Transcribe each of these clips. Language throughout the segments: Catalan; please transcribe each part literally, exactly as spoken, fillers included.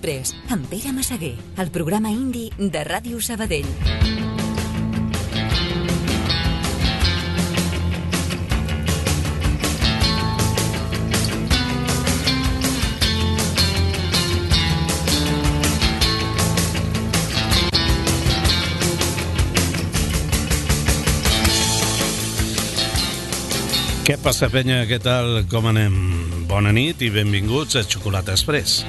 Express, amb Pere Massaguer, el programa indi de Ràdio Sabadell. Què passa, penya? Què tal? Com anem? Bona nit i benvinguts a Xocolata Express.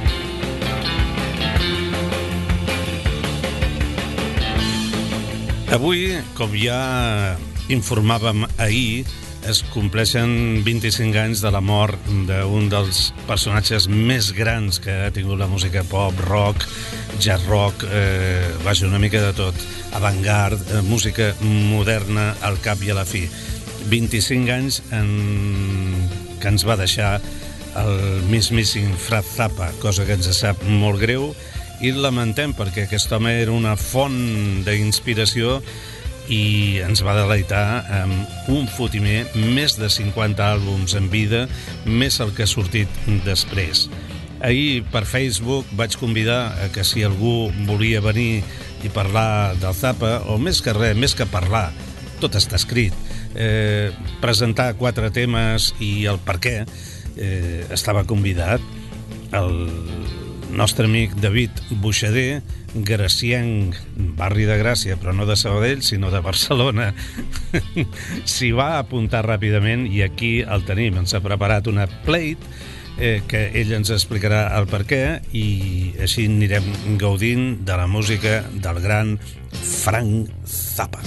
Avui, com ja informàvem ahir, es compleixen vint-i-cinc anys de la mort d'un dels personatges més grans que ha tingut la música pop, rock, jazz rock, eh, vaja, una mica de tot, avant-garde, eh, música moderna al cap i a la fi. vint-i-cinc anys en... que ens va deixar el mismíssim Frank Zappa, cosa que ens sap molt greu i lamentem perquè aquest home era una font d'inspiració i ens va deleitar amb un fotimer, més de cinquanta àlbums en vida, més el que ha sortit després. Ahir per Facebook vaig convidar a que si algú volia venir i parlar del Zappa, o més que res, més que parlar, tot està escrit, Eh, presentar quatre temes i el per què, eh, estava convidat el nostre amic David Buixader, gracienc, barri de Gràcia, però no de Sabadell, sinó de Barcelona. S'hi va apuntar ràpidament i aquí el tenim. Ens ha preparat una plate eh, que ell ens explicarà el per què i així anirem gaudint de la música del gran Frank Zappa.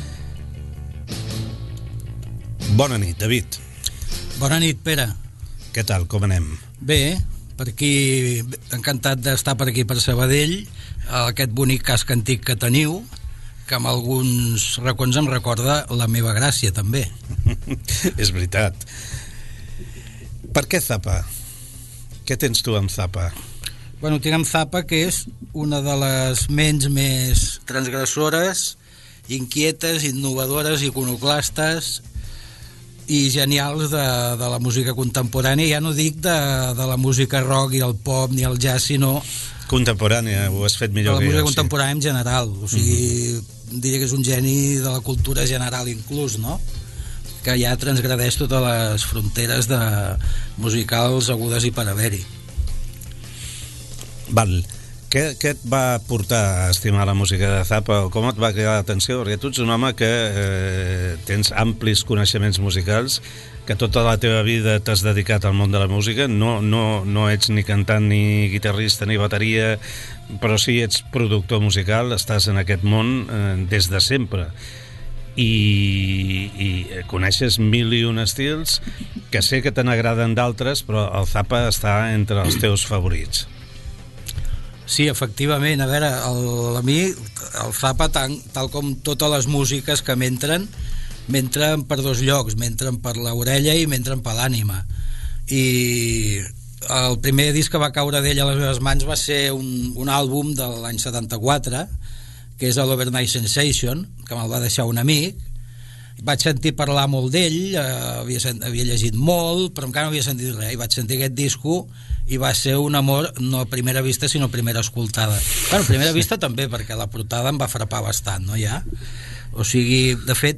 Bona nit, David. Bona nit, Pere. Què tal, com anem? Bé, per aquí, encantat d'estar per aquí per Sabadell, aquest bonic casc antic que teniu, que amb alguns racons em recorda la meva Gràcia, també. És veritat. Per què Zappa? Què tens tu amb Zappa? Bueno, tinc amb Zappa, que és una de les ments més transgressores, inquietes, innovadores, iconoclastes i genials de, de la música contemporània. Ja no dic de, de la música rock i el pop ni el jazz, sinó contemporània, ho has fet millor que jo. La música contemporània sí. En general, o sigui, mm-hmm. diria que és un geni de la cultura general inclús, no? Que ja transgredeix totes les fronteres de musicals hagudes i per haver-hi. Val. Què, què et va portar a estimar la música de Zappa o com et va cridar l'atenció? Perquè tu ets un home que eh, tens amplis coneixements musicals, que tota la teva vida t'has dedicat al món de la música, no, no, no ets ni cantant, ni guitarrista, ni bateria, però sí ets productor musical, estàs en aquest món eh, des de sempre. I, i coneixes mil i un estils que sé que te n'agraden d'altres, però el Zappa està entre els teus favorits. Sí, efectivament, a veure, el, a mi el Zappa, tal, tal com totes les músiques que m'entren, m'entren per dos llocs, m'entren per l'orella i m'entren per l'ànima. I el primer disc que va caure d'ell a les meves mans va ser un, un àlbum de l'any setanta-quatre, que és l'Overnight Sensation, que me'l va deixar un amic. Vaig sentir parlar molt d'ell, eh, havia, havia llegit molt, però encara no havia sentit res, i vaig sentir aquest disco i va ser un amor no a primera vista sinó a primera escoltada. Bueno, a primera vista també, perquè la portada em va frapar bastant, no, ja? O sigui, de fet,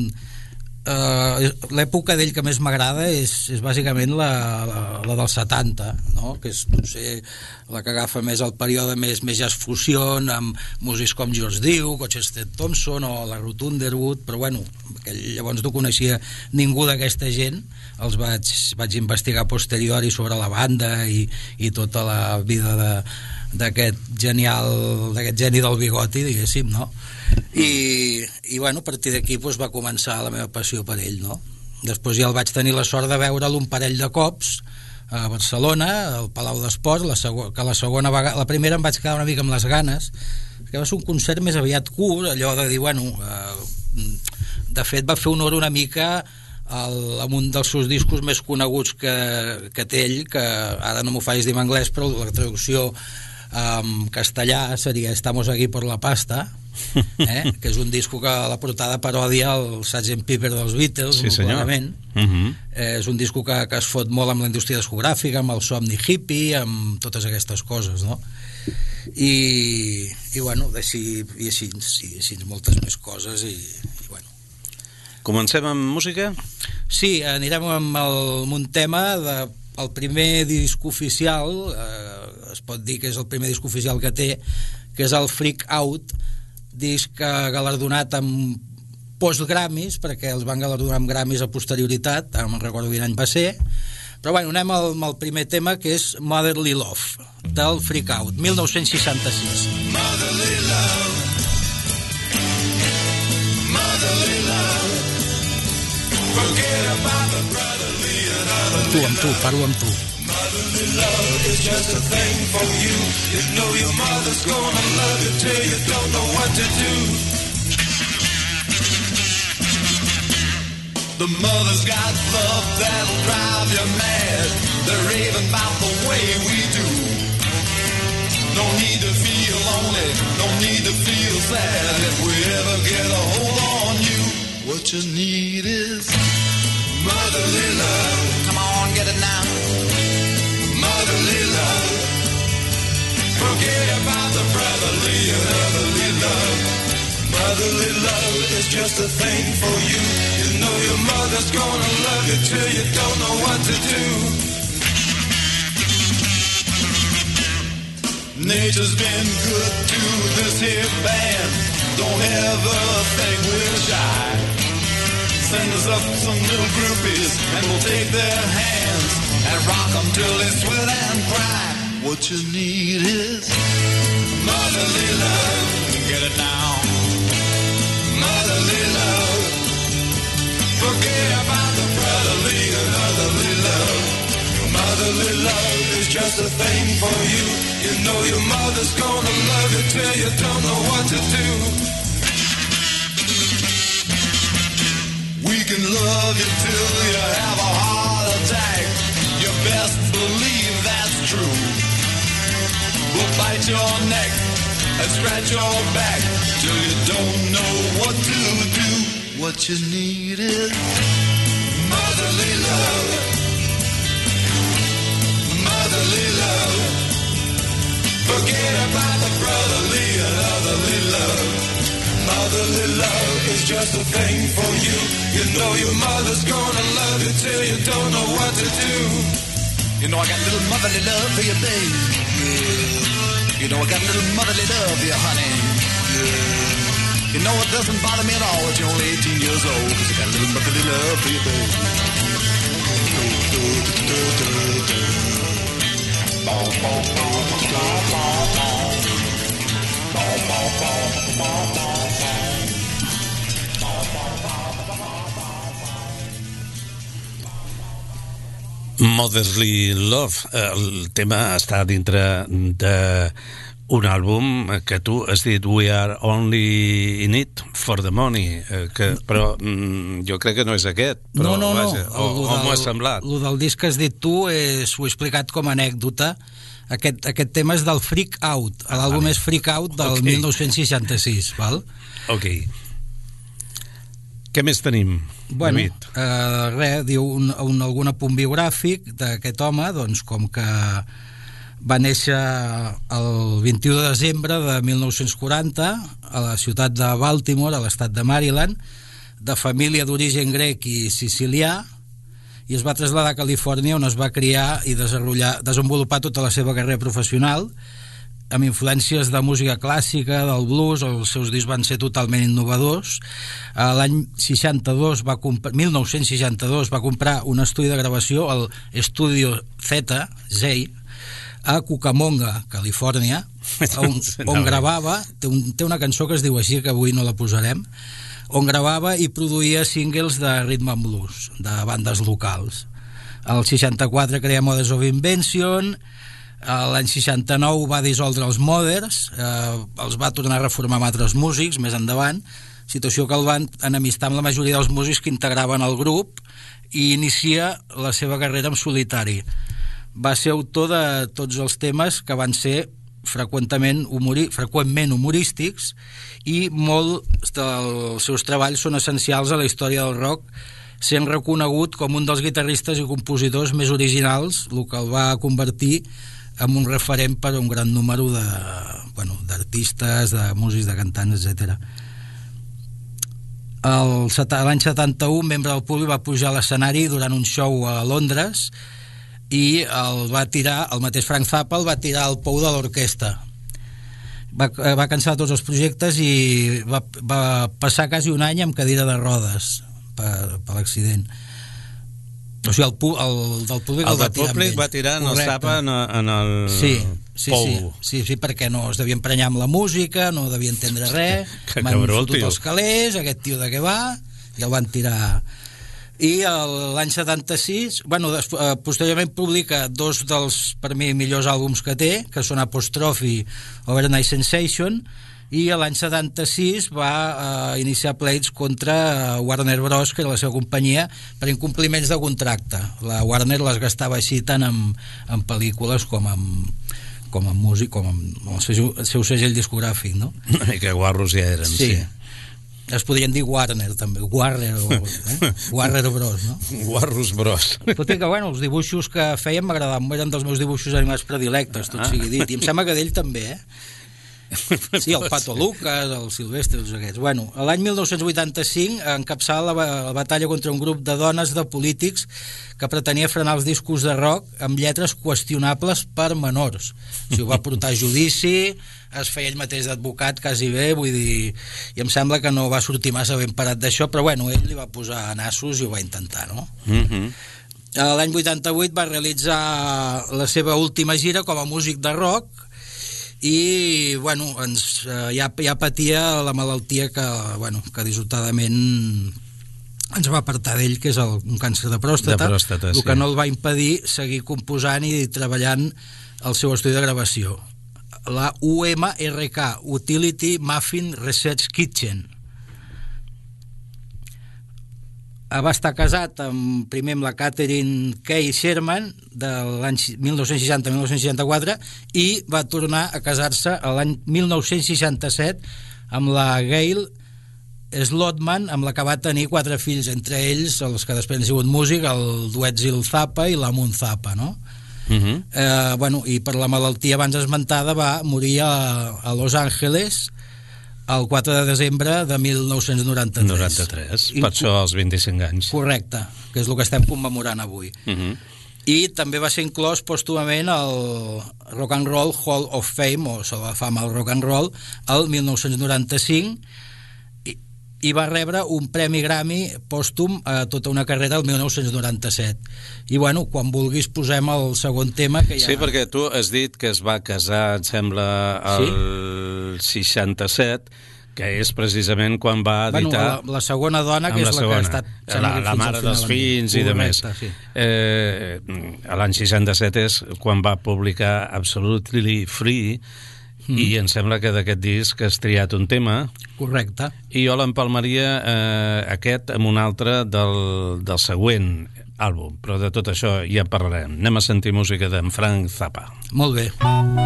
eh, l'època d'ell que més m'agrada és, és bàsicament la, la, la dels setanta, no? Que és, no sé, la que agafa més el període més, més jazz fusion, amb músics com George Duke o Chester Thompson o la Ruth Underwood, però bueno, que llavors no coneixia ningú d'aquesta gent, els vaig, vaig investigar a posteriori sobre la banda i, i tota la vida de, d'aquest genial, d'aquest geni del bigoti, diguéssim, no? I, i bueno, a partir d'aquí doncs, va començar la meva passió per ell, no? Després ja el vaig tenir la sort de veure'l un parell de cops a Barcelona, al Palau d'Esports, la seg- que la segona vegada, la primera em vaig quedar una mica amb les ganes, que va ser un concert més aviat curt, allò de dir, bueno, eh, de fet va fer honor una mica el, amb un dels seus discos més coneguts que, que té ell, que ara no m'ho facis dir en anglès, però la traducció en castellà seria Estamos aquí por la pasta, eh? Que és un disco que la portada parodia el sergent Pepper dels Beatles, sí, molt clarament. Uh-huh. Eh, és un disco que, que es fot molt amb la indústria discogràfica, amb el somni hippie, amb totes aquestes coses, no? i, i bueno, així, i així, sí, així moltes més coses i, i bueno. Comencem amb música? Sí, anirem amb, el, amb un tema de, el primer disc oficial, eh, es pot dir que és el primer disc oficial que té, que és el Freak Out, disc galardonat amb post-Grammys, perquè els van galardonar amb Grammys a posterioritat, ara no me'n recordo quin any va ser, però bueno, anem al, al primer tema, que és Motherly Love, del Freak Out, mil nou-cents seixanta-sis. Motherly love, motherly love, forget about the brotherly and otherly. Tu, amb tu, parlo amb tu. Motherly love is just a thing for you. You know your mother's gonna love you till you don't know what to do. The mother's got love that'll drive you mad. They're raving about the way we do. No need to feel lonely, no need to feel sad. If we ever get a hold on you, what you need is motherly love. Come on, get it now. Motherly love. Forget about the brotherly and otherly love. Motherly love is just a thing for you. You know your mother's gonna love you till you don't know what to do. Nature's been good to this here band. Don't ever think we're shy. Send us up some little groupies and we'll take their hands and rock them till they sweat and cry. What you need is motherly love. Get it now. Motherly love. Forget about the brotherly and otherly love. Motherly love is just a thing for you. You know your mother's gonna love you till you don't know what to do. We can love you till you have a heart attack. You best believe that's true. We'll bite your neck and scratch your back till you don't know what to do. What you need is motherly love. Motherly love. Forget about the brotherly and otherly love. Motherly love is just a thing for you. You know your mother's gonna love you till you don't know what to do. You know I got a little motherly love for you, babe. Yeah. You know I got a little motherly love for you, honey. Yeah. You know it doesn't bother me at all that you're only eighteen years old, because I got a little motherly love for you, babe. Motherly Love, el tema està dintre d'un àlbum que tu has dit We Are Only In It For The Money, que, però mm, jo crec que no és aquest, però no, no, vaja, no. o, o m'ho ha semblat. El del disc que has dit tu és, ho he explicat com a anècdota. Aquest, aquest tema és del Freak Out, l'àlbum ah, és Freak Out del okay. mil nou-cents seixanta-sis, val? Ok. Què més tenim, bueno, David? Eh, res, diu un, un, algun apunt biogràfic d'aquest home, doncs com que va néixer el vint-i-u de desembre de mil nou-cents quaranta a la ciutat de Baltimore, a l'estat de Maryland, de família d'origen grec i sicilià, i es va traslladar a Califòrnia, on es va criar i desenvolupar tota la seva carrera professional, amb influències de música clàssica, del blues. Els seus discs van ser totalment innovadors. L'any seixanta-dos va comprar, mil nou-cents seixanta-dos va comprar un estudi de gravació, el Studio Z, Z, a Cucamonga, Califòrnia, on, on gravava, té, un, té una cançó que es diu així, que avui no la posarem, on gravava i produïa singles de rhythm and blues, de bandes locals. El seixanta-quatre crea Mothers of Invention. L'any seixanta-nou va dissoldre els Mothers, eh, els va tornar a reformar amb altres músics més endavant, situació que el van enemistar amb la majoria dels músics que integraven el grup, i inicia la seva carrera en solitari. Va ser autor de tots els temes que van ser freqüentment, humori, freqüentment humorístics, i molts dels seus treballs són essencials a la història del rock, sent reconegut com un dels guitarristes i compositors més originals, el que el va convertir amb un referent per a un gran número de, bueno, d'artistes, de músics, de cantants, etcètera. L'any setanta-u, un membre del públic va pujar a l'escenari durant un show a Londres i el va tirar, el mateix Frank Zappa el va tirar al pou de l'orquestra. Va, va cancel·lar tots els projectes i va, va passar quasi un any amb cadira de rodes per, per l'accident. O sigui, el, el del públic el, el va tirar públic va tirar en el Zappa en, en el sí, sí, pou. Sí, sí, sí, perquè no es devia emprenyar amb la música, no devia entendre res, que m'han cabró, fotut tio. els calés, aquest tio de què va, i el van tirar. I l'any setanta-sis, bueno, des, eh, posteriorment publica dos dels, per mi, millors àlbums que té, que són Apostrophe i Overnight Sensation, i l'any setanta-sis va eh, iniciar pleits contra eh, Warner Bros, que era la seva companyia, per incompliments de contracte. La Warner les gastava així tant en, en pel·lícules com en, com en músic, com en el seu, el seu segell discogràfic, no? Una mica guarros ja eren, sí. Sí. Es podrien dir Warner, també. Warner, o, eh? Warner Bros, no? Guarros Bros. Tot i que, bueno, els dibuixos que feien m'agradaven, eren dels meus dibuixos animats predilectes, tot ah. sigui dit. I em sembla que d'ell també, eh? Sí, el Pato Lucas, el Silvestre, tots aquests. Bueno, l'any mil nou-cents vuitanta-cinc encapçala la, la batalla contra un grup de dones de polítics que pretenia frenar els discos de rock amb lletres qüestionables per menors. O sigui, ho va portar a judici, es feia ell mateix d'advocat quasi bé, vull dir, i em sembla que no va sortir massa ben parat d'això, però bueno, ell li va posar nassos i ho va intentar, no? Mhm. L'any vuitanta-vuit va realitzar la seva última gira com a músic de rock i bueno, ens, eh, ja, ja patia la malaltia que, bueno, que dissortadament ens va apartar d'ell, que és el, un càncer de pròstata, de pròstata el sí. que no el va impedir seguir composant i treballant al seu estudi de gravació, la U M R K, Utility Muffin Research Kitchen. Va estar casat amb, primer amb la Catherine Kay Sherman de l'any mil nou-cents seixanta a mil nou-cents seixanta-quatre i va tornar a casar-se l'any mil nou-cents seixanta-set amb la Gail Slotman, amb la que va tenir quatre fills, entre ells els que després han sigut músic, el Dwetzil Zappa i la Moon Zappa, no? Uh-huh. eh, bueno, i per la malaltia abans esmentada va morir a, a Los Angeles el quatre de desembre de mil nou-cents noranta-tres. noranta-tres, I, per això els vint-i-cinc anys. Correcte, que és el que estem commemorant avui. Uh-huh. I també va ser inclòs pòstumament al Rock and Roll Hall of Fame, o Sala de Fama al Rock and Roll, el mil nou-cents noranta-cinc, i, i va rebre un premi Grammy pòstum a tota una carrera el mil nou-cents noranta-set. I bueno, quan vulguis posem el segon tema que ja... Sí, perquè tu has dit que es va casar, em sembla, el sí? seixanta-set, que és precisament quan va editar... Bueno, la, la segona dona, que és la, la que ha estat... La, la mare dels fills i de més. Sí. Eh, l'any seixanta-set és quan va publicar Absolutely Free, mm. i em sembla que d'aquest disc has triat un tema. Correcte. I jo l'empalmaria eh, aquest amb un altre del, del següent àlbum, però de tot això ja parlarem. Anem a sentir música d'en Frank Zappa. Molt bé.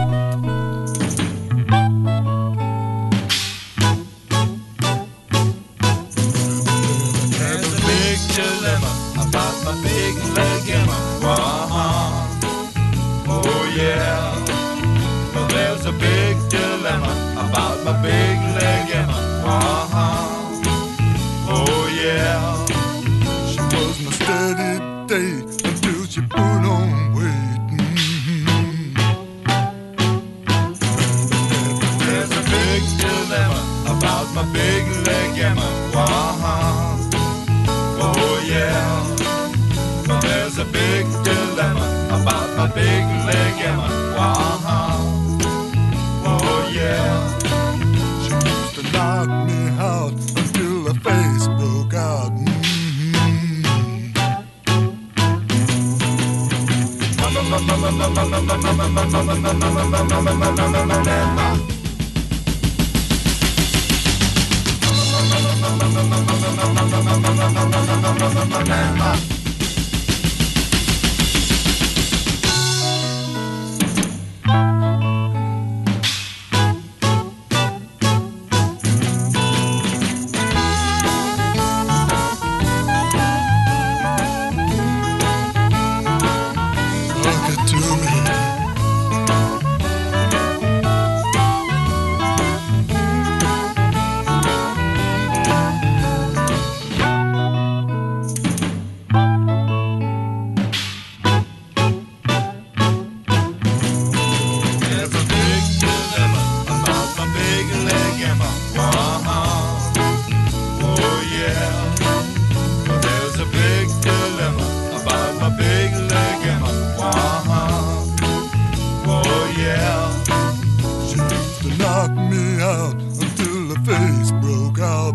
About my big leg and my uh-huh. Oh yeah. Well, there's a big dilemma about my big leg and my uh-huh. Oh yeah. She was my steady date until she put on weight. Mm-hmm. There's a big dilemma about my big leg and my uh-huh. Oh yeah. There's a big dilemma about my big leg and my uh-huh. Oh yeah. She used to knock me out until her face broke out. knocked me out until the face broke out.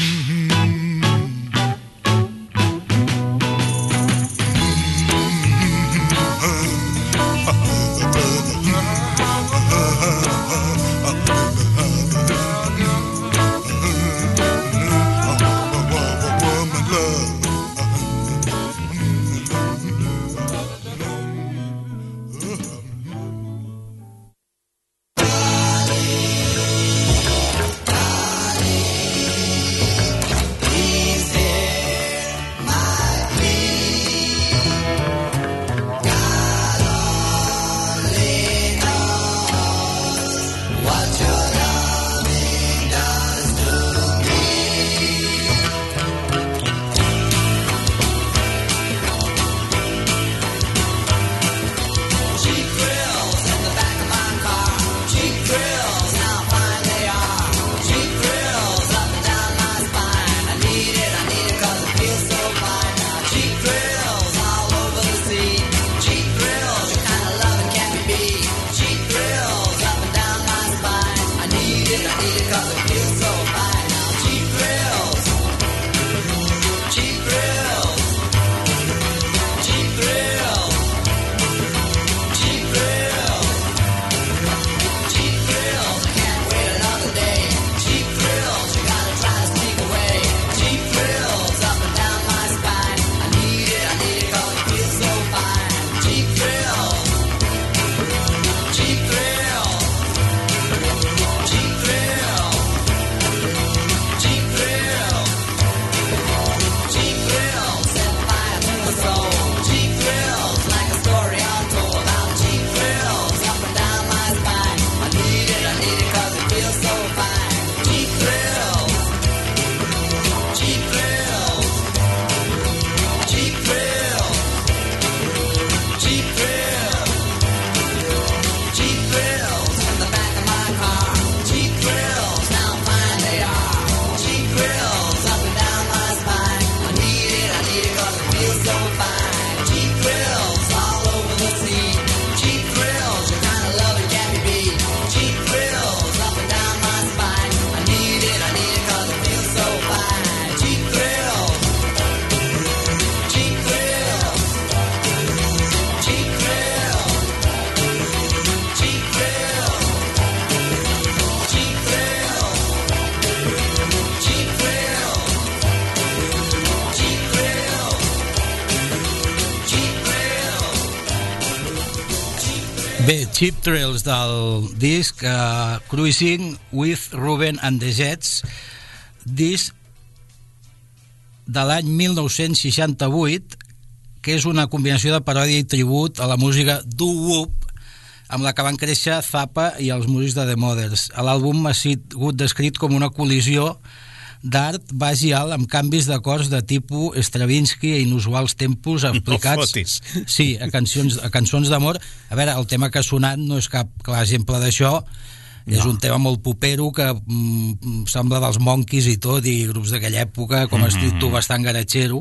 Bé, Cheap Thrills del disc uh, Cruising with Ruben and the Jets, disc de l'any mil nou-cents seixanta-vuit, que és una combinació de paròdia i tribut a la música doo-wop amb la que van créixer Zappa i els músics de The Mothers. L'àlbum ha sigut descrit com una col·lisió d'art baix i alt amb canvis d'acords de tipus Stravinsky i inusuals tempos aplicats no sí, a, cancions, a cançons d'amor. A veure, el tema que ha sonat no és cap clar exemple d'això, no. És un tema molt popero que mm, sembla dels Monkeys i tot, i grups d'aquella època, com has dit tu, bastant garatxero.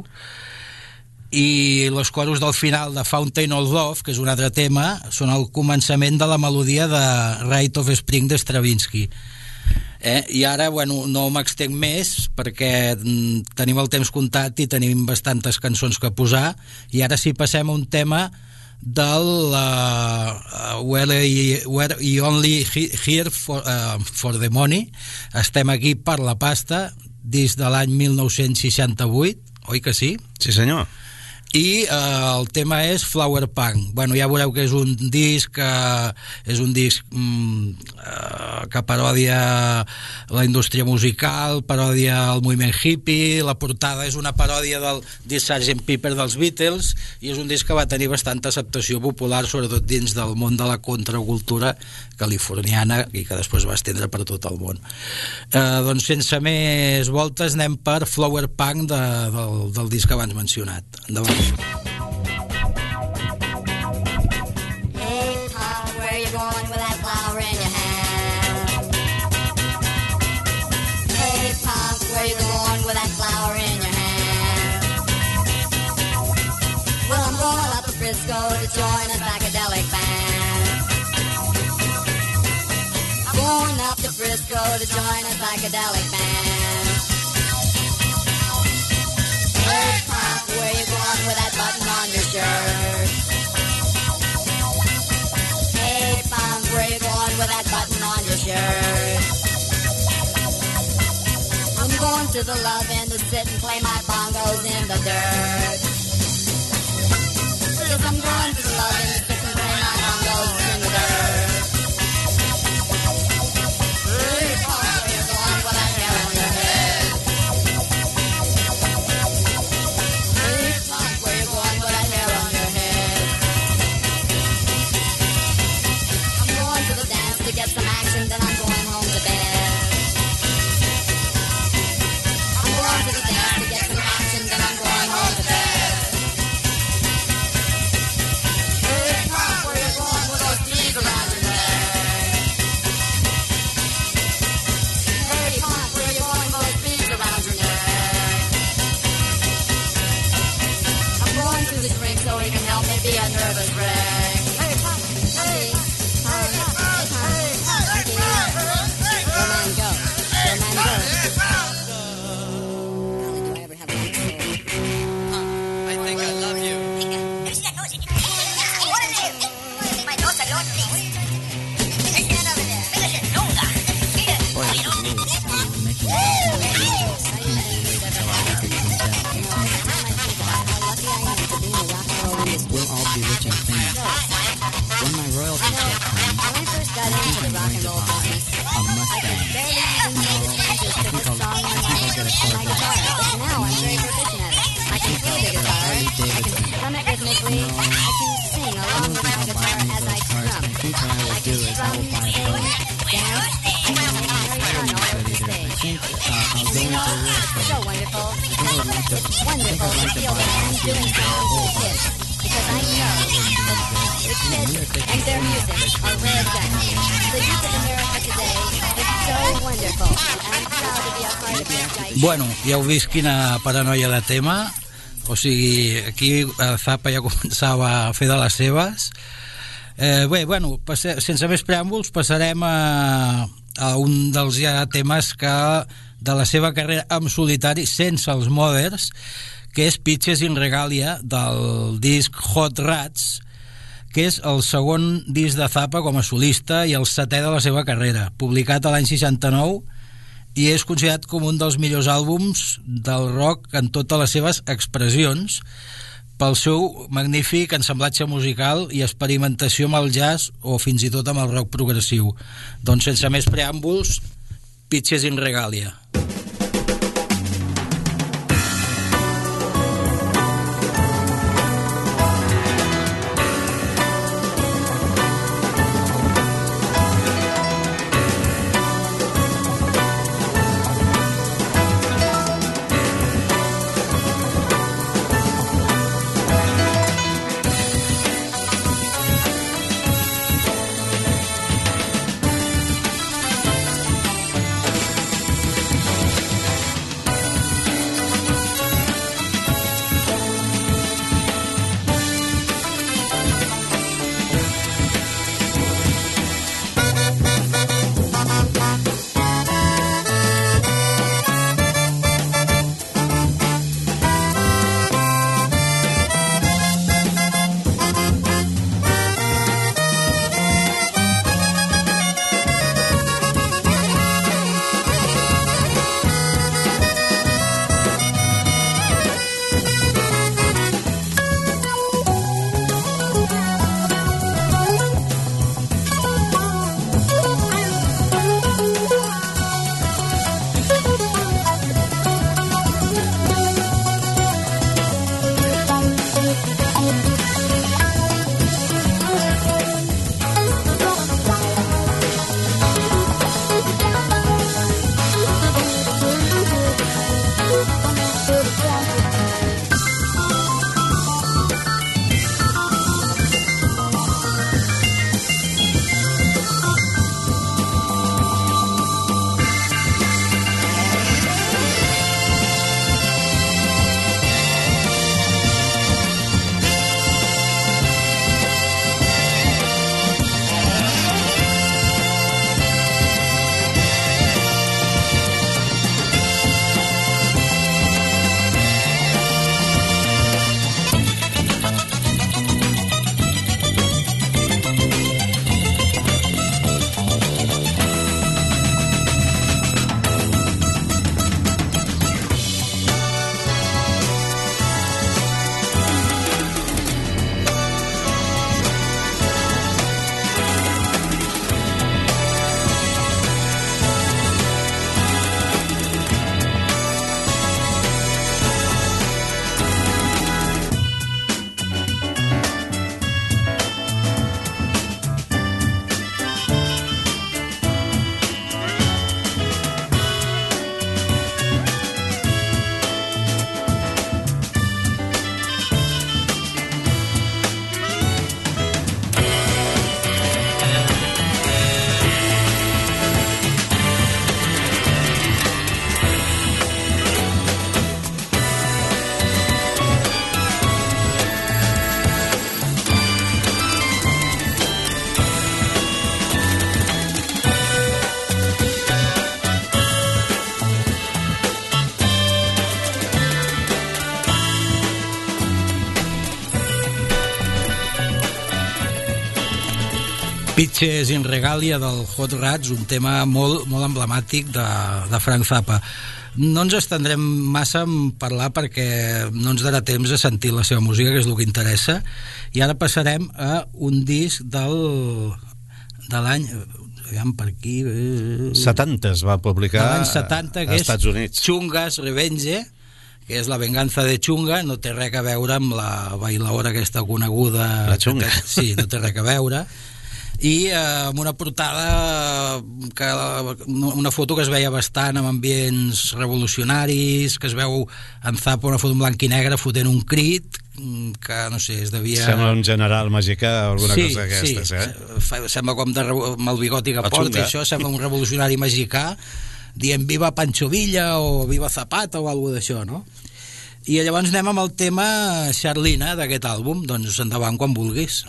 I els coros del final de Fountain of Love, que és un altre tema, són el començament de la melodia de Rite of Spring de Stravinsky. Eh? I ara, bueno, no m'extenc més perquè tenim el temps comptat i tenim bastantes cançons que posar, i ara sí passem a un tema del uh, Where You Only Here for, uh, for the Money. Estem aquí per la pasta, disc de l'any mil nou-cents seixanta-vuit, oi que sí? Sí, senyor. I eh, el tema és Flower Punk. Bueno, ja veureu que és un disc que és un disc mm, eh, que parodia la indústria musical, parodia el moviment hippie. La portada és una paròdia del disc sergent Pepper dels Beatles, i és un disc que va tenir bastanta acceptació popular, sobretot dins del món de la contracultura californiana, i que després va estendre per tot el món. Eh, doncs sense més voltes anem per Flower Punk de, del, del disc abans mencionat. Endavant. Hey, Pop, where you going with that flower in your hand? Hey, Pop, where you going with that flower in your hand? Well, I'm going up to Frisco to join a psychedelic band. I'm going up to Frisco to join a psychedelic band. Hey, punk, where you going with that button on your shirt? Hey, punk, where you going with that button on your shirt? I'm going to the love end to sit and play my bongos in the dirt. Yes, I'm going to the love end to sit and play my bongos in the dirt. Hey, punk, where you going with that hair on your head? Hey, punk, where you going with that hair on your head? I'm going to the dance to get some action, then I'm going home to bed. I'm going to the dance to get some action, then I'm going home to bed. Hey, punk, where you going with those beads around your neck? Hey, punk, where you going with those beads around your neck? I'm going to the drink so he can help me be a nervous wreck. Hey, punk, hey, hey, hey, punk, hey, punk, go man, go, go man, go. Golly, do I ever have a good soul. I think I love you. We'll all be rich and famous. When my royalty check comes, When I first got into the rock and roll business, a Mustang. barely even knew the changes to the song on my, on my guitar, but now I'm very proficient at it. I can play the guitar, I can strum it rhythmically, I can sing along with my guitar as I strum. I think what I will I do can is I strum, will buy a sing, boat. dance, I can make very fun all over the I stage. think uh, I'll And go you into know, real it's estate. so wonderful. I think I would like to. It's I think wonderful I'd to like to feel buy that a I'm doing something for the kids. Because I know that the kids and their music are rare gems. The youth of America today is so wonderful. And I'm proud to be a part of their life. Bueno, ja heu vist quina paranoia de tema. O sigui, aquí eh, Zappa ja començava a fer de les seves. Eh, bé, bueno, passe, sense més preàmbuls, passarem a, a un dels ja temes que de la seva carrera en solitari, sense els Mothers, que és Pitches in Regalia, del disc Hot Rats, que és el segon disc de Zappa com a solista i el setè de la seva carrera, publicat a l'any seixanta-nou, i és considerat com un dels millors àlbums del rock en totes les seves expressions, pel seu magnífic ensamblatge musical i experimentació amb el jazz o fins i tot amb el rock progressiu. Doncs sense més preàmbuls, Pitches in Regalia. Pitches in Regalia del Hot Rats, un tema molt, molt emblemàtic de, de Frank Zappa. No ens estendrem massa en parlar perquè no ens darà temps de sentir la seva música, que és el que interessa, i ara passarem a un disc del, de l'any, aviam per aquí... Eh, setanta es va publicar de l'any setanta, que als Estats Units. Chunga's Revenge, que és la venganza de Chunga, no té res a veure amb la bailaora aquesta coneguda... La Chunga. Que, sí, no té res a veure. I eh, amb una portada que, una foto que es veia bastant amb ambients revolucionaris, que es veu en Zappa una foto en blanc i negre fotent un crit que no sé, es devia... Sembla un general mexicà o alguna sí, cosa d'aquestes, sí. eh? Sembla com de, amb el bigoti que La porta Chunga. i això, sembla un revolucionari mexicà dient viva Pancho Villa o viva Zapata o alguna d'això, no? I llavors anem amb el tema Charlina d'aquest àlbum, doncs endavant quan vulguis.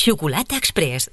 Xocolata Express.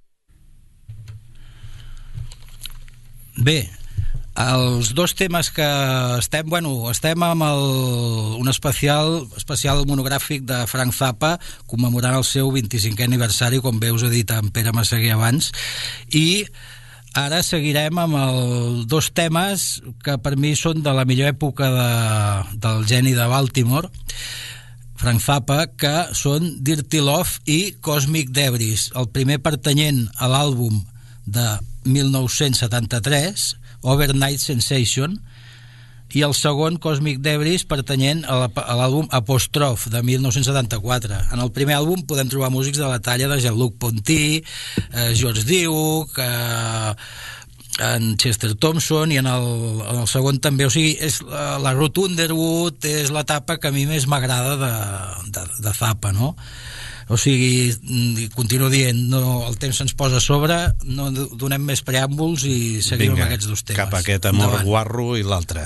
Bé, els dos temes que estem, bueno, estem amb el, un especial, especial monogràfic de Frank Zappa commemorant el seu vint-i-cinquè aniversari, com bé us he dit en Pere Massaguer abans, i ara seguirem amb els dos temes que per mi són de la millor època de, del geni de Baltimore, Frank Zappa, que són Dirty Love i Cosmic Debris, el primer pertanyent a l'àlbum de mil nou-cents setanta-tres, Overnight Sensation, i el segon, Cosmic Debris, pertanyent a l'àlbum Apostrophe de mil nou-cents setanta-quatre. En el primer àlbum podem trobar músics de la talla de Jean-Luc Ponty, eh, George Duke, eh, en Chester Thompson, i en el, en el segon també, o sigui, és la, la Ruth Underwood, és l'etapa que a mi més m'agrada de, de, de Zappa, no? O sigui, continuo dient, no, el temps se'ns posa a sobre, no donem més preàmbuls i seguim Vinga, amb aquests dos temes. Cap a aquest amor Endavant. guarro i l'altre.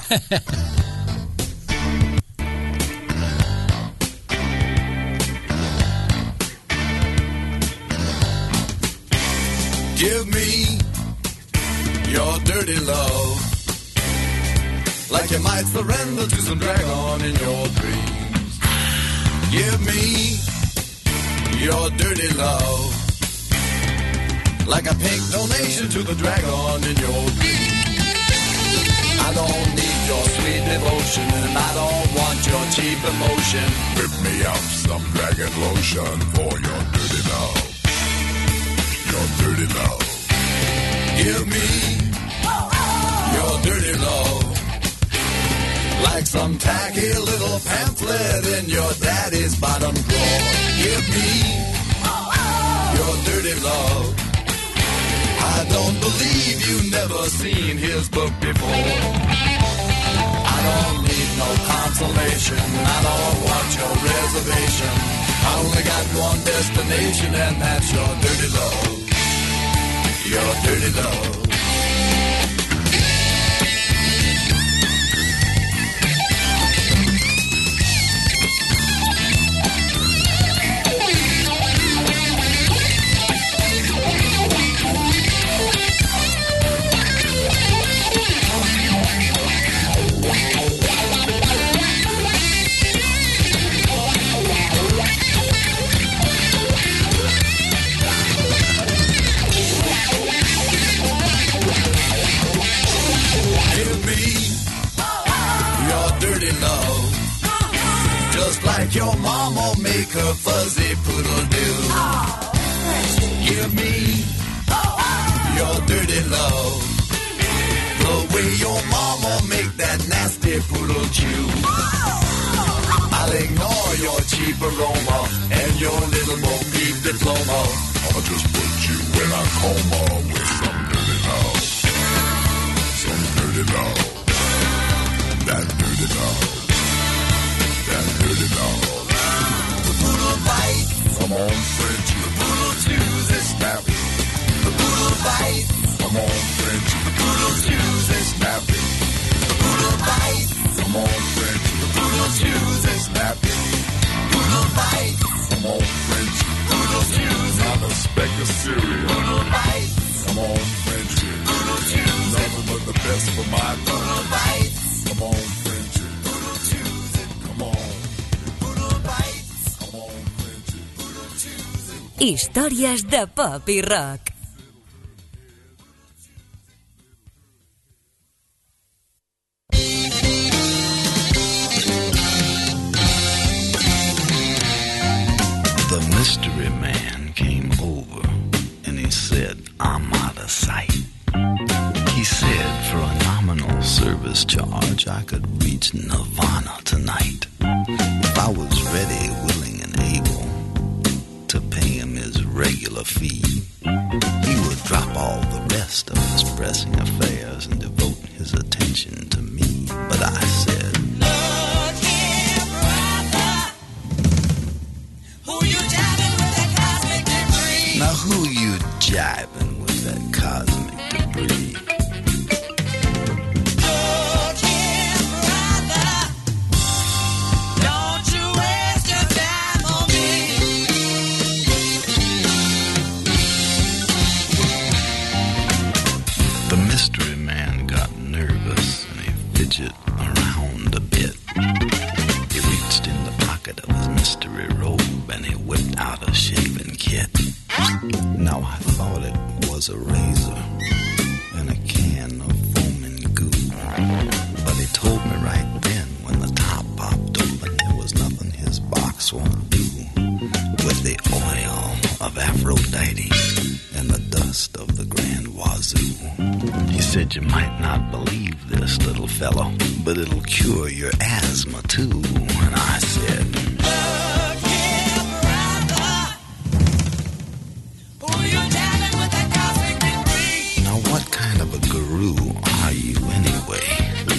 Give me your dirty love, like you might surrender to some dragon in your dreams. Give me your dirty love, like a pink donation to the dragon in your dreams. I don't need your sweet devotion, and I don't want your cheap emotion. Whip me up some dragon lotion for your dirty love. Your dirty love. Give me your dirty love, like some tacky little pamphlet in your daddy's bottom drawer. Give me your dirty love. I don't believe you've never seen his book before. I don't need no consolation, I don't want your reservation. I only got one destination, and that's your dirty love. Your dirty love. Like your mama make her fuzzy poodle do. Give me your dirty love, the way your mama make that nasty poodle chew. I'll ignore your cheap aroma and your little Bo Peep diploma. I'll just put you in a coma with some dirty love. Some dirty love. That dirty love. That dirty love. The poodle bite. Come on, Frenchie. The poodle chews is snappy. The poodle bite. Come on, Frenchie. The poodle chews is snappy. The poodle bite. Come on, Frenchie. The poodle chews is snappy. Poodle bite. Come on, Frenchie. Poodle chews. Not a speck of cereal. Poodle bite. Come on, Frenchie. Poodle chews. Nothing but the best for my poodle bite. Come on, Frenchie. Poodle chews it. Come on. Poodle bite. Come on, Frenchie. Poodle chews it. Històries de pop i rock. The mystery man came over and he said, I'm out of sight. He said for a nominal service charge I could reach Nirvana tonight. If I was ready, willing and able to pay him his regular fee, he would drop all the rest of his pressing affairs and devote his attention to me. But I said, Look here, brother, who you jiving with that cosmic debris? now who you jiving with that cosmic debris? Look here, brother, don't you waste your time on me. out a shaving kit. Now I thought it was a razor and a can of foaming goo, but he told me right then when the top popped open there was nothing his box won't do. With the oil of Aphrodite and the dust of the Grand Wazoo. He said you might not believe this, little fellow, but it'll cure your asthma too. And I said, look here, brother, who you dabbing with that cosmic degree? Now what kind of a guru are you anyway?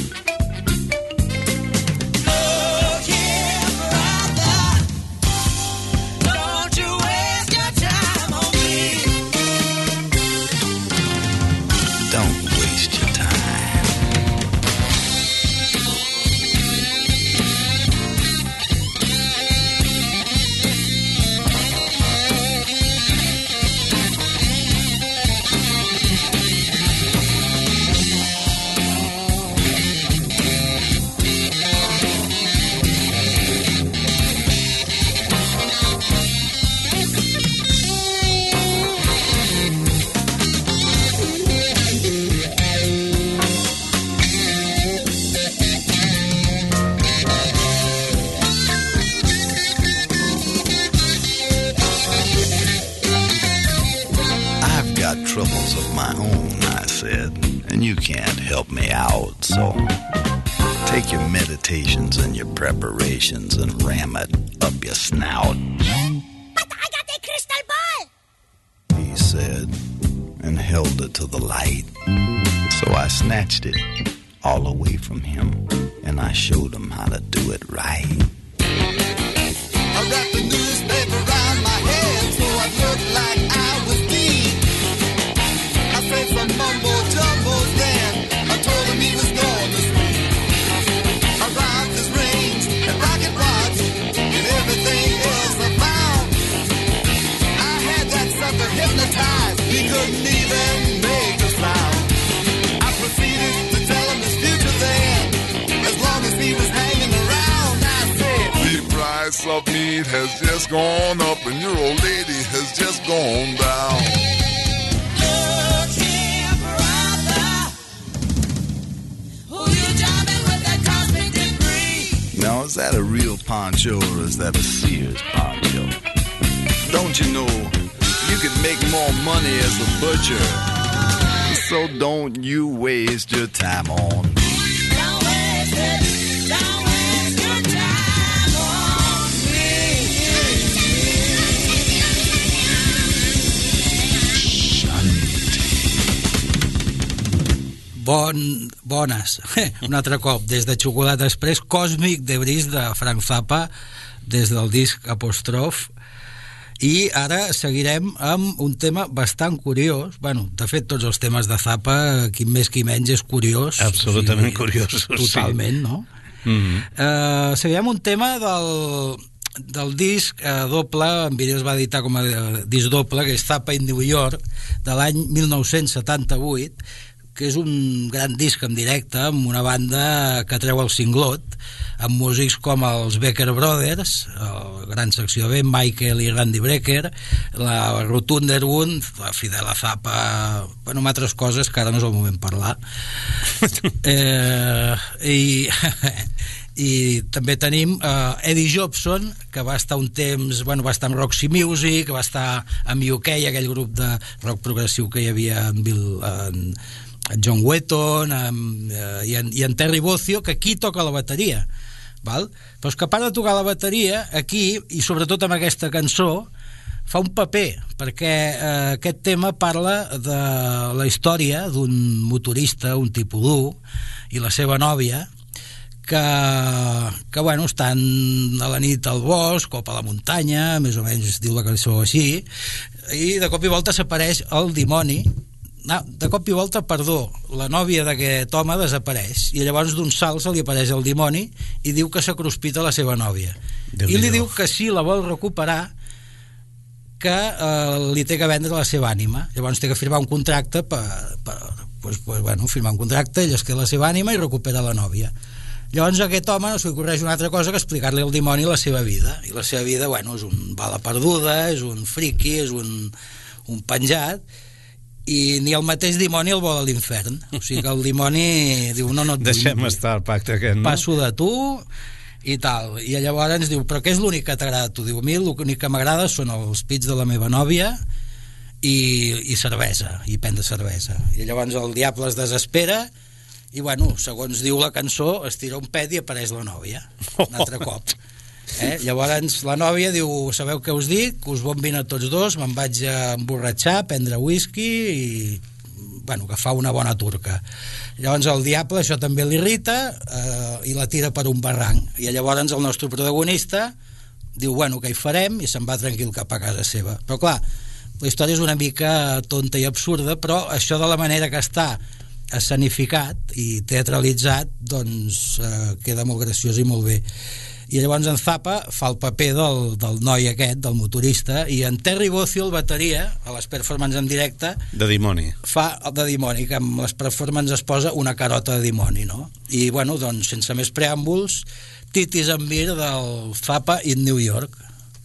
Take your meditations and your preparations and ram it up your snout. But I got a crystal ball, he said, and held it to the light. So I snatched it all away from him, and I showed him how to do it right. I wrapped the newspaper around my head so I looked like I was deep. I said some mumbo jumbo then. I told him he was going to sleep. I robbed his rings and rocket rods and everything else I found. I had that sucker hypnotized. He couldn't even make a sound. I proceeded to tell him his future then. As long as he was hanging around, I said, the price of meat has just gone up and your old lady has just gone down. look here, brother, who you jamming with that cosmic degree? Now, is that a real poncho or is that a Sears poncho? Don't you know you can make more money as a butcher? So don't you waste your time on me. Don't waste it, don't waste your time on Bon, bones. Un altre cop, des de Xocolata Express, Cosmic Debris de Frank Zappa, des del disc Apòstrof. I ara seguirem amb un tema bastant curiós. Bueno, de fet, tots els temes de Zappa, qui més qui menys, és curiós. Absolutament o sigui, curiós. Totalment, sí. No? Mm-hmm. Uh, seguirem un tema del, del disc uh, doble, en vídeo es va editar com a disc doble, que és Zappa in New York, de l'any mil nou-cents setanta-vuit, que és un gran disc en directe amb una banda que treu el cinglot, amb músics com els Becker Brothers, la gran secció B, Michael i Randy Brecker, la Ruth Underwood, la Fidel Zappa, bueno, amb altres coses que ara no és el moment de parlar. eh, i, i també tenim uh, Eddie Jobson, que va estar un temps, bueno, va estar amb Roxy Music, va estar amb U K, aquell grup de rock progressiu que hi havia en Bill... En, John Wetton amb, eh, i, en, i en Terry Bozzio, que aquí toca la bateria, val? Però és que a part de tocar la bateria aquí, i sobretot amb aquesta cançó, fa un paper, perquè eh, aquest tema parla de la història d'un motorista, un tipus dur, i la seva nòvia, que, que bueno, estan a la nit al bosc o a la muntanya, més o menys es diu la cançó així, i de cop i volta s'apareix el dimoni. No, de cop i volta, perdó, la nòvia d'aquest home desapareix i llavors d'un salt se li apareix el dimoni i diu que s'ha cruspit a la seva nòvia. Déu I li diu que si la vol recuperar que eh, li té que vendre la seva ànima. Llavors té que firmar un contracte per, per pues, pues, bueno, firmar un contracte, ell es queda la seva ànima i recupera la nòvia. Llavors aquest home no s'hi ocorreix una altra cosa que explicar-li al dimoni la seva vida, i la seva vida, bueno, és un bala perduda, és un friqui, és un, un penjat, i ni el mateix dimoni el vol a l'infern. O sigui que el dimoni diu, no, no et deixem vull, estar el pacte aquest, no? Passo de tu i tal, i llavors ens diu, però què és l'únic que t'agrada a tu? Diu, a mi l'únic que m'agrada són els pits de la meva nòvia i, i cervesa, i prendre cervesa. I llavors el diable es desespera i, bueno, segons diu la cançó, es tira un pet i apareix la nòvia un altre cop. Eh? Llavors la nòvia diu, sabeu què us dic? Us bombin a tots dos, me'n vaig a emborratxar, prendre whisky i, bueno, que fa una bona turca. Llavors el diable això també l'irrita eh, i la tira per un barranc, i llavors el nostre protagonista diu, bueno, què hi farem? I se'n va tranquil cap a casa seva. Però clar, la història és una mica tonta i absurda, però això de la manera que està escenificat i teatralitzat, doncs eh, queda molt graciós i molt bé. I llavors en Zappa fa el paper del, del noi aquest, del motorista, i en Terry Bozzio, el bateria, a les performances en directe, de dimoni, fa el de dimoni, que amb les performances es posa una carota de dimoni, no? I bueno, doncs sense més preàmbuls, Titis and Beer del Zappa in New York.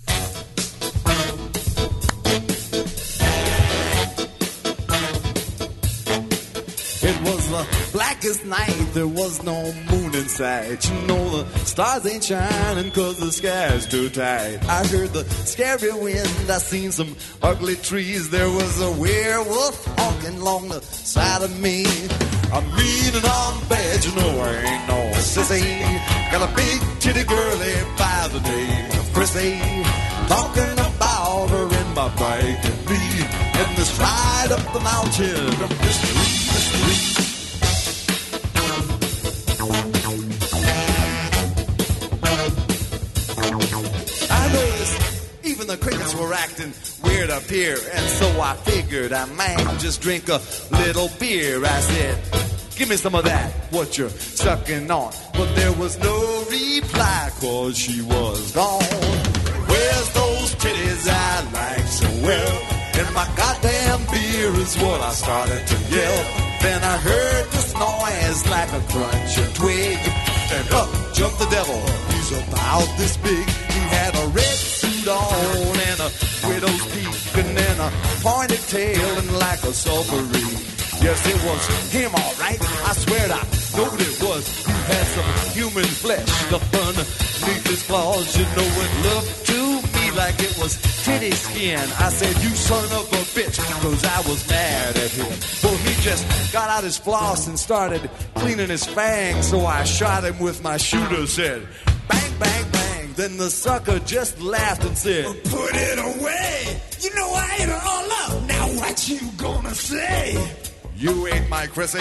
It was the blackest night, there was no moon in sight. You know the stars ain't shining cause the sky's too tight. I heard the scary wind, I seen some ugly trees. There was a werewolf honking along the side of me. I'm mean and I'm bad, you know I ain't no sissy. Got a big titty girlie by the name of Chrissy, talking about her in my bike and me, and this ride up the mountain of mystery. I noticed even the crickets were acting weird up here, and so I figured I might just drink a little beer. I said, give me some of that, what you're sucking on. But there was no reply, cause she was gone. Where's those titties I like so well? And my goddamn beer is what I started to yell. Then I heard this noise like a crunching twig, and up jumped the devil. He's about this big. He had a red suit on and a widow's peak, and then a pointed tail and like a sulphurine. Yes, it was him, all right. I swear I knowed it was. He had some human flesh up underneath his claws. You know, it looked to me like it was titty skin. I said, you son of a bitch, cause I was mad at him. Well, he just got out his floss and started cleaning his fangs. So I shot him with my shooter, said, bang, bang, bang. Then the sucker just laughed and said, put it away. You know I ate her all up. Now what you gonna say? You ate my Chrissy?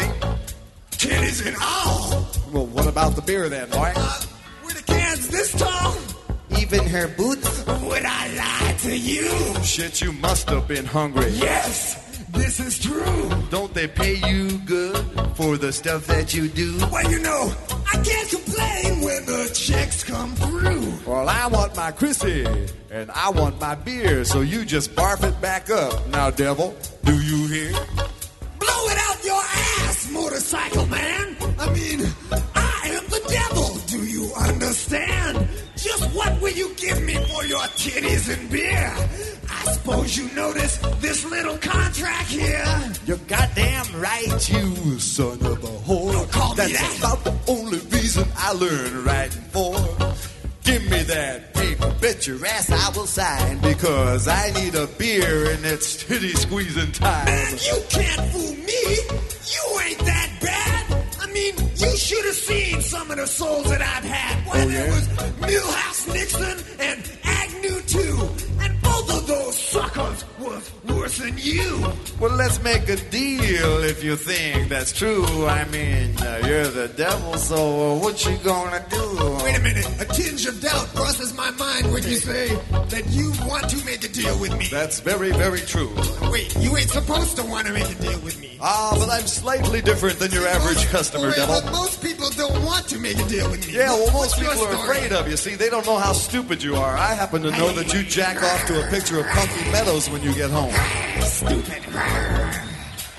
Titties and all. Well, what about the beer then, boy? Uh, were the cans this tall? Even her boots? Would I lie to you? Shit, you must have been hungry. Yes, this is true. Don't they pay you good for the stuff that you do? Well, you know, I can't complain when the checks come through. Well, I want my Chrissy, and I want my beer, so you just barf it back up. Now, devil, do you hear? Blow it out your ass, motorcycle man. I mean, I am the devil. Do you understand? Just what will you give me for your titties and beer? I suppose you notice this little contract here. You're goddamn right, you son of a whore. Don't call me that. That's about the only reason I learned writing for. Give me that paper, bet your ass I will sign, because I need a beer and it's titty squeezing time. Man, you can't fool me. You ain't that bad. I mean, you should have seen some of the souls that I've had. Why, oh, yeah? There was Milhouse Nixon and Agnew too, and both of those suckers was worse than you. Well, let's make a deal if you think that's true. I mean, uh, you're the devil, so uh, what you gonna do? Wait a minute. A tinge of doubt crosses my mind when you say that you want to make a deal with me. That's very, very true. Wait, you ain't supposed to want to make a deal with me. Ah, but I'm slightly different than your average customer, wait, devil. But most people don't want to make a deal with me. Yeah, well, most people are afraid of you. See, they don't know how stupid you are. I happen to know that you jack off to a picture of Punky Meadows when you get home. Stupid.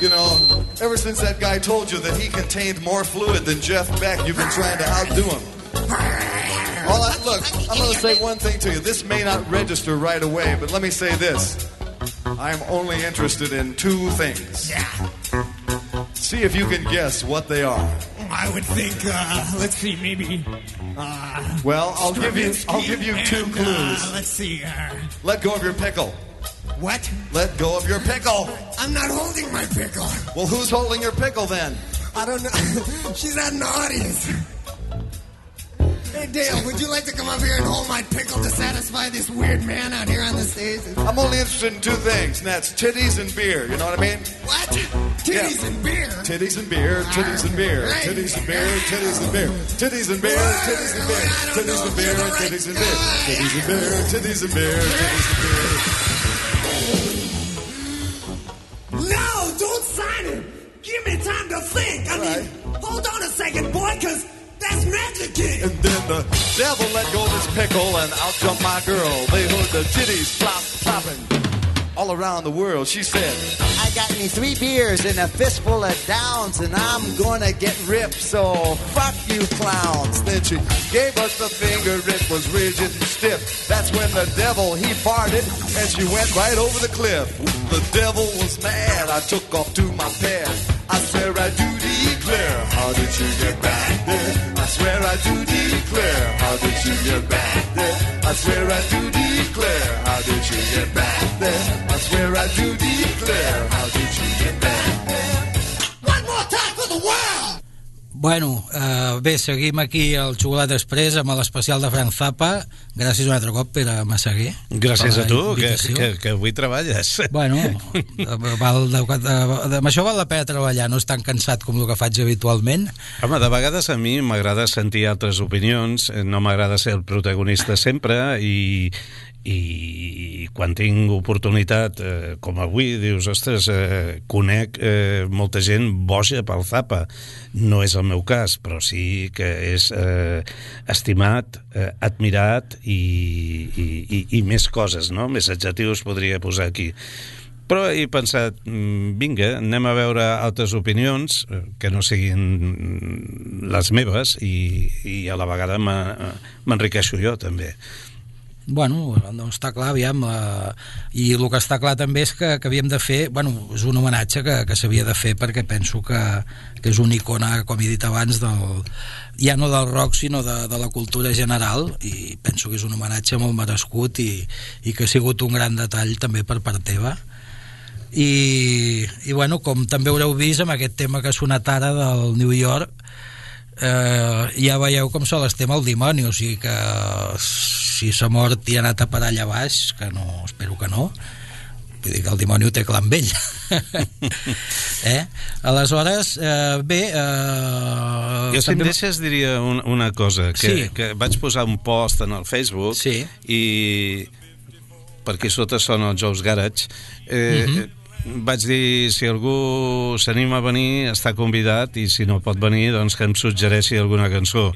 You know, ever since that guy told you that he contained more fluid than Jeff Beck, you've been trying to outdo him. All I, look, I'm going to say one thing to you. This may not register right away, but let me say this. I'm only interested in two things. Yeah. See if you can guess what they are. I would think, uh, let's see, maybe... Uh, well, I'll give you I'll give you two and, clues. Uh, let's see. Uh, Let go of your pickle. What? Let go of your pickle. I'm not holding my pickle. Well, who's holding your pickle then? I don't know. She's out in the audience. Hey, Dale, would you like to come up here and hold my pickle to satisfy this weird man out here on the stage? I'm only interested in two things, and that's titties and beer. You know what I mean? What? Titties Yeah. and beer? Titties and beer, titties and beer, Right. titties and beer, titties and beer, titties and beer, titties and beer, titties and beer, titties and beer, titties and beer, titties and beer, titties and beer. No, don't sign it. Give me time to think. I mean, hold on a second, boy, because that's Magic Kid. And then the devil let go of his pickle, and out jumped my girl. They heard the titties flop, flopping all around the world. She said, I got me three beers and a fistful of downs, and I'm gonna get ripped, so fuck you clowns. Then she gave us the finger, it was rigid and stiff. That's when the devil, he farted, and she went right over the cliff. The devil was mad, I took off to my pad. I swear I do declare, how did you get back there? I swear I do declare, how did you get back there? I swear I do declare, how did you get back there? I swear I do declare, how did you get back there? One more time for the world! Bueno, eh, bé, seguim aquí al Xocolata Express amb l'especial de Frank Zappa. Gràcies un altre cop, Pere Massaguer. Gràcies a tu, que, invitació. que, que avui treballes. Bueno, val, de, de, de, amb això val la pena treballar, no és tan cansat com el que faig habitualment. Home, de vegades a mi m'agrada sentir altres opinions, no m'agrada ser el protagonista sempre, i, i quan tinc oportunitat, eh, com avui, dius, ostres, eh, conec eh, molta gent boja pel Zappa. No és el meu cas, però sí que és eh, estimat, eh, admirat i, i, i, i més coses, no? Més adjectius podria posar aquí. Però he pensat, vinga, anem a veure altres opinions que no siguin les meves, i, i a la vegada m'enriqueixo jo també. Bueno, no està clar, aviam, eh, i el que està clar també és que, que havíem de fer, bueno, és un homenatge que, que s'havia de fer, perquè penso que, que és una icona, com he dit abans, del, ja no del rock, sinó de, de la cultura general, i penso que és un homenatge molt merescut, i, i que ha sigut un gran detall també per part teva. I, i bueno, com també haureu vist amb aquest tema que ha sonat ara del New York, eh, ja veieu com se l'estem al dimoni, o sigui que si s'ha mort i ha anat a parar allà baix, que no, espero que no, vull dir que el dimoni ho té clar amb ell. eh? Aleshores, eh, bé, eh, jo si em deixes diria una, una cosa, que, sí. que vaig posar un post en el Facebook, sí. I per aquí sota són els Joe's Garage, eh, uh-huh. vaig dir, si algú s'anima a venir està convidat, i si no pot venir doncs que em suggereixi alguna cançó.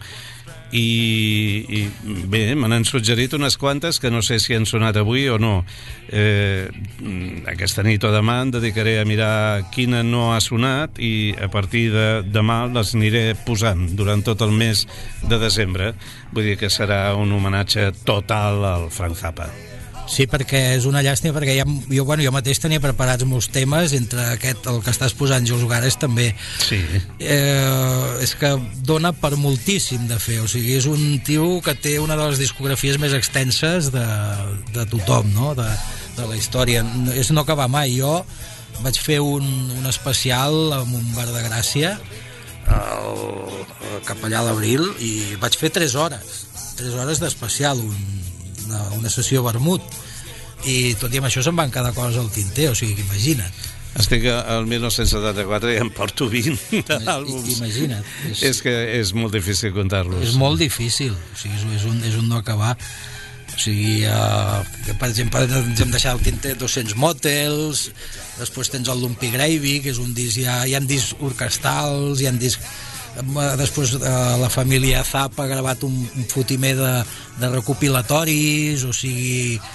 I, i bé, me n'han suggerit unes quantes que no sé si han sonat avui o no. Eh, aquesta nit o demà em dedicaré a mirar quina no ha sonat, i a partir de demà les aniré posant durant tot el mes de desembre. Vull dir que serà un homenatge total al Frank Zappa. Sí, perquè és una llàstima, perquè ja, jo, bueno, jo mateix tenia preparats molts temes, entre aquest, el que estàs posant, Joe's Garage, també. Sí. Eh, és que dona per moltíssim de fer, o sigui, és un tio que té una de les discografies més extenses de, de tothom, no?, de, de la història. És no acabar mai. Jo vaig fer un, un especial en un bar de Gràcia, el, el Capellà a l'abril, i vaig fer tres hores, tres hores d'especial, un Una, una sessió vermut, i tot i amb això se'n van cada cosa al tinter, o sigui que imagina't. Estic al dinou setanta-quatre i em porto vint d'àlbums. Imagina't. És, és que és molt difícil comptar-los. És molt difícil, o sigui, és un, és un no acabar. O sigui, uh, per exemple, ens hem deixat al tinter dos-cents Motels, després tens el Lumpy Gravy, que és un disc, hi ha, hi ha discs orquestrals, hi ha discs... Després eh, la família Zappa ha gravat un, un fotimer de, de recopilatoris, o sigui,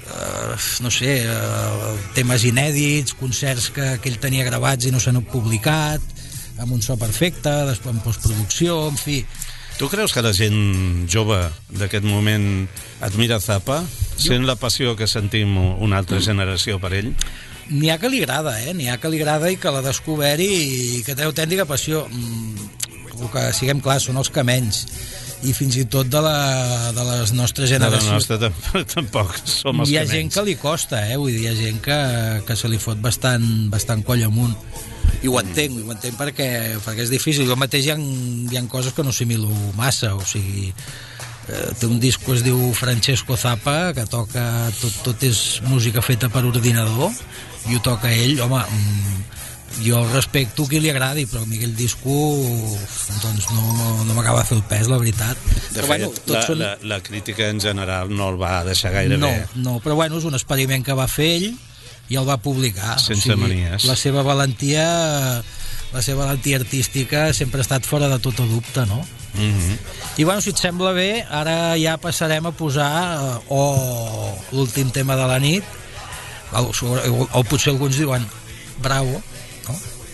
eh, no sé, eh, temes inèdits, concerts que, que ell tenia gravats i no s'han publicat, amb un so perfecte, després en postproducció, en fi. Tu creus que la gent jove d'aquest moment admira Zappa? Sent la passió que sentim una altra generació per ell? N'hi ha que li agrada, eh? N'hi ha que li agrada i que l'ha descobert i que té autèntica passió. El que siguem clars, són els que menys. I fins i tot de, la, de les nostres generacions. De la nostra tampoc som els hi ha que gent menys. que li costa, eh? Vull dir, hi ha gent que, que se li fot bastant, bastant coll amunt. I ho entenc, ho entenc perquè, perquè és difícil. Jo mateix hi ha, hi ha coses que no assimilo massa, o sigui, eh, té un disc que es diu Francesco Zappa, que toca, tot, tot és música feta per ordinador, i ho toca ell. Home, jo el respecto qui li agradi, però a mi aquell disco doncs no, no, no m'acaba de fer el pes, la veritat. De però, fet, bueno, la, són... la, la crítica en general no el va deixar gaire no, bé. No, però bueno, és un experiment que va fer ell i el va publicar. Sense o sigui, manies. La seva valentia, la seva valentia artística sempre ha estat fora de tot dubte, no? Mm-hmm. I bueno, si et sembla bé, ara ja passarem a posar eh, o l'últim tema de la nit, o, o, o potser alguns diuen Bravo, no?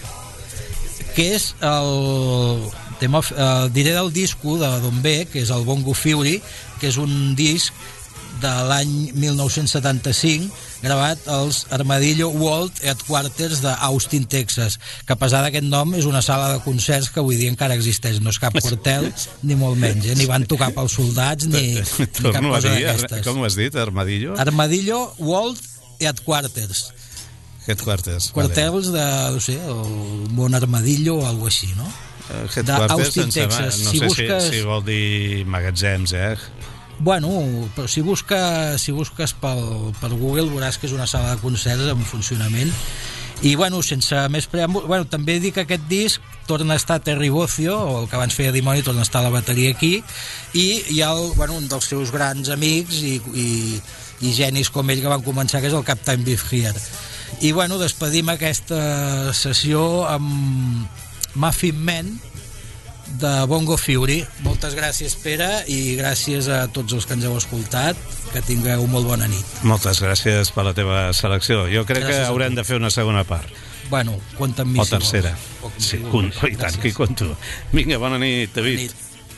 Que és el tema, eh, diré del disco de Don B, que és el Bongo Fury, que és un disc de l'any mil nou-cents setanta-cinc, gravat als Armadillo World Headquarters d'Austin, Texas, que a pesar d'aquest nom és una sala de concerts que avui dia encara existeix, no és cap quartel ni molt menys, eh? Ni van tocar pels soldats ni, ni cap cosa d'aquestes. Com ho has dit, Armadillo? Armadillo World Headquarters. Headquarters. Quartels de, no sé, el món Armadillo o alguna així, no? Uh, Headquarters, Austin, Texas. No si sé busques... si, si vol dir magatzems, eh? Bueno, però si, busca, si busques pel, per Google veuràs que és una sala de concerts en funcionament. I bueno, sense més preàmbul, bueno, també dic que aquest disc torna a estar Terry Bozzio, o el que abans feia Dimoni, torna a estar a la bateria aquí, i hi ha el, bueno, un dels seus grans amics i, i, i genis com ell que van començar, que és el Captain Beef Here. I bueno, despedim aquesta sessió amb Muffin Man de Bongo Fury. Moltes gràcies, Pere, i gràcies a tots els que ens heu escoltat. Que tingueu molt bona nit. Moltes gràcies per la teva selecció. Jo crec gràcies que haurem de fer una segona part. Bueno, compta amb mi. O tercera. Si sí, un, i tant, que hi compto. Vinga, bona nit, David. Bona nit.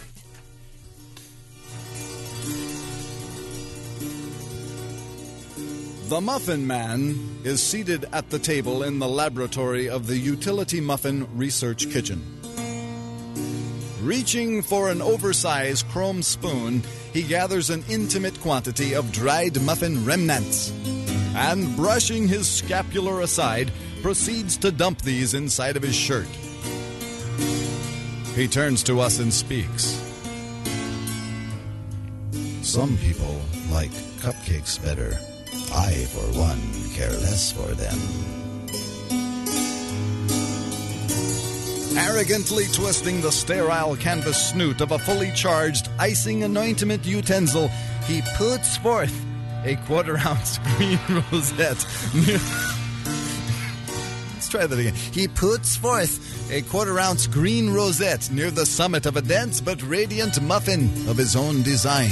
The Muffin Man is seated at the table in the laboratory of the Utility Muffin Research Kitchen. Reaching for an oversized chrome spoon, he gathers an intimate quantity of dried muffin remnants and, brushing his scapular aside, proceeds to dump these inside of his shirt. He turns to us and speaks. Some people like cupcakes better. I, for one, care less for them. Arrogantly twisting the sterile canvas snoot of a fully charged icing anointment utensil, he puts forth a quarter-ounce green rosette. Let's try that again. He puts forth a quarter-ounce green rosette near the summit of a dense but radiant muffin of his own design.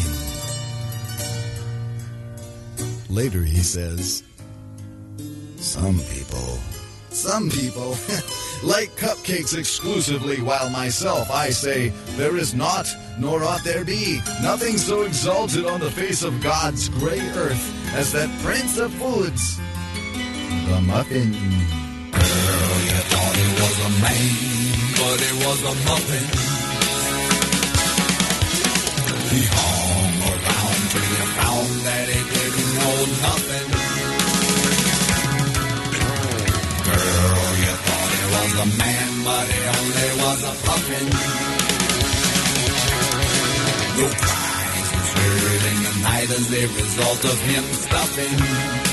Later he says, Some people... Some people like cupcakes exclusively, while myself, I say, there is not, nor ought there be, nothing so exalted on the face of God's gray earth as that prince of foods, the muffin. Girl, you thought it was a man, but it was a muffin. He hung around till you found that he didn't know nothing. Girl, you thought it was a man, but it only was a puffin. Your cries was heard in the night as a result of him stuffing.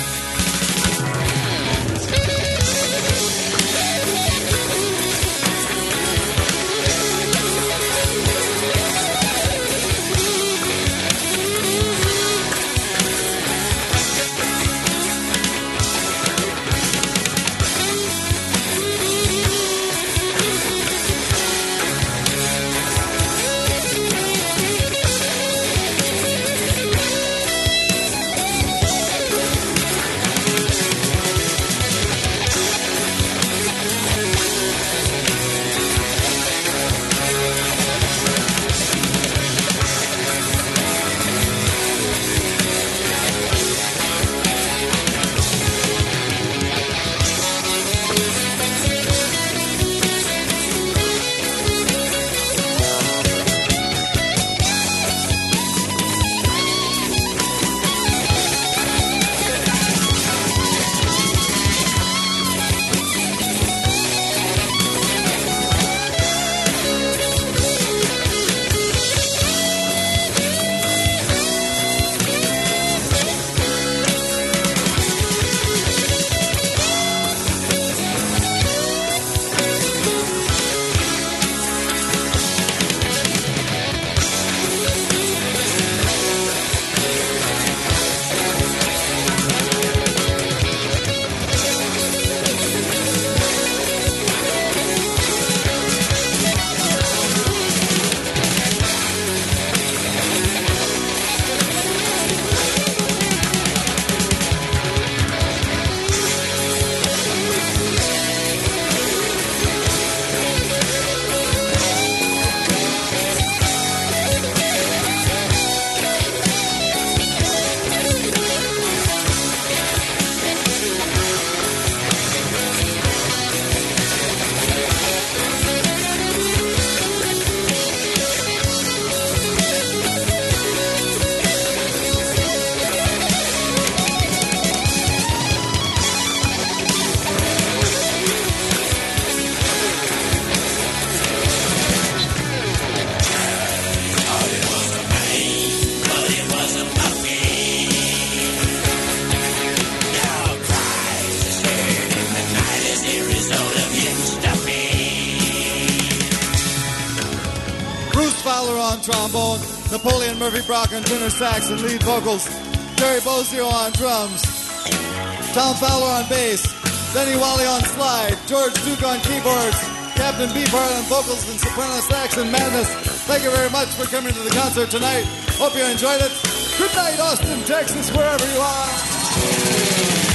Napoleon Murphy Brock on tenor sax and lead vocals, Terry Bozio on drums, Tom Fowler on bass, Denny Wally on slide, George Duke on keyboards, Captain Beefheart on vocals and soprano sax and madness. Thank you very much for coming to the concert tonight. Hope you enjoyed it. Good night, Austin, Texas, wherever you are.